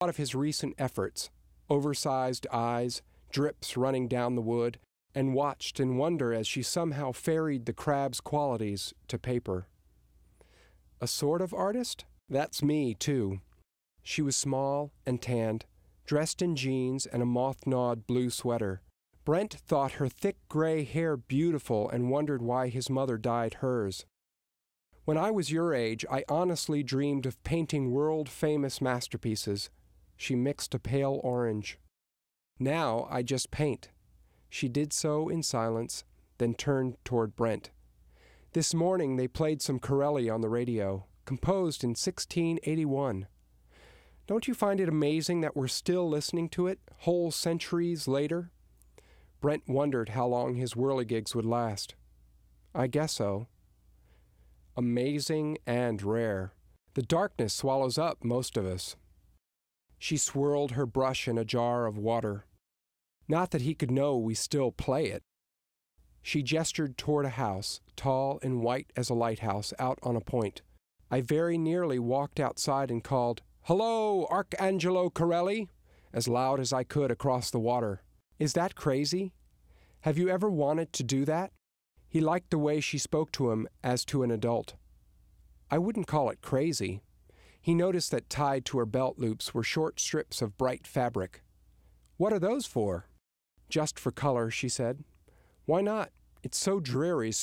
thought of his recent efforts, oversized eyes, drips running down the wood, and watched in wonder as she somehow ferried the crab's qualities to paper. A sort of artist? That's me, too. She was small and tanned, dressed in jeans and a moth-gnawed blue sweater. Brent thought her thick gray hair beautiful and wondered why his mother dyed hers. When I was your age, I honestly dreamed of painting world-famous masterpieces. She mixed a pale orange. Now I just paint. She did so in silence, then turned toward Brent. This morning they played some Corelli on the radio, composed in 1681. Don't you find it amazing that we're still listening to it, whole centuries later? Brent wondered how long his whirligigs would last. I guess so. Amazing and rare. The darkness swallows up most of us. She swirled her brush in a jar of water. Not that he could know we still play it. She gestured toward a house, tall and white as a lighthouse, out on a point. I very nearly walked outside and called, "Hello, Arcangelo Corelli," as loud as I could across the water. Is that crazy? Have you ever wanted to do that? He liked the way she spoke to him as to an adult. I wouldn't call it crazy. He noticed that tied to her belt loops were short strips of bright fabric. What are those for? Just for color, she said. Why not? It's so dreary,